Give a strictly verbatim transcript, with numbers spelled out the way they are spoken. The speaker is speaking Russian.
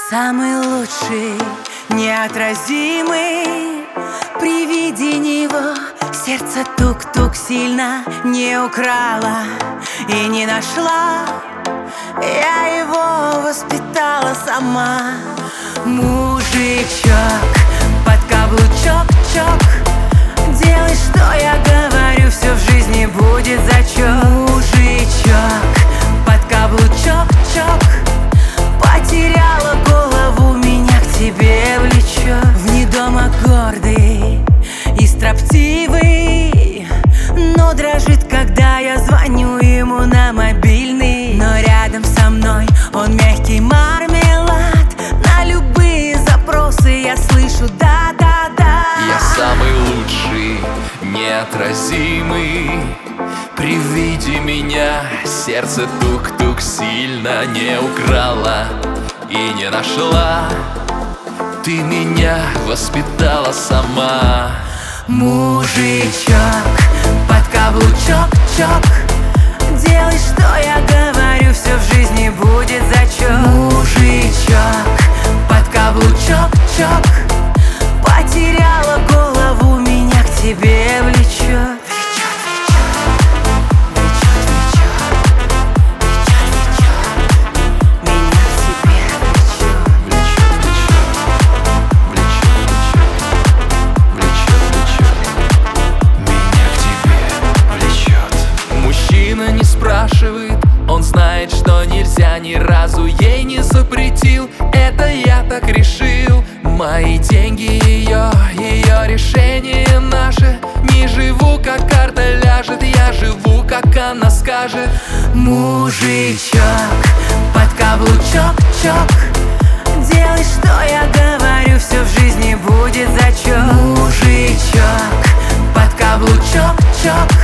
Самый лучший, неотразимый. При виде него сердце тук-тук сильно не украла и не нашла. Я его воспитала сама. Мужичок, под каблучок-чок, делай, что я говорю, все в жизни будет зачет. Мужичок, под каблучок-чок, потеряла голову, меня к тебе влечет. Вне дома гордый и строптивый, но дрожит, когда я звоню ему на мобильный. Но рядом со мной он мягкий мармелад. На любые запросы я слышу да-да-да. Я самый лучший, неотразимый. При виде меня сердце тук-тук сильно не украла и не нашла. Ты меня воспитала сама. Мужичок, под каблучок-чок, делай, что я говорю, все в жизни будет зачет. Мужичок, под каблучок-чок, потеряла голову, меня к тебе влечет. Не спрашивает, он знает, что нельзя, ни разу ей не запретил. Это я так решил. Мои деньги ее, ее решение наше. Не живу, как карта ляжет, я живу, как она скажет. Мужичок, под каблучок-чок, делай, что я говорю, все в жизни будет зачет. Мужичок, под каблучок-чок,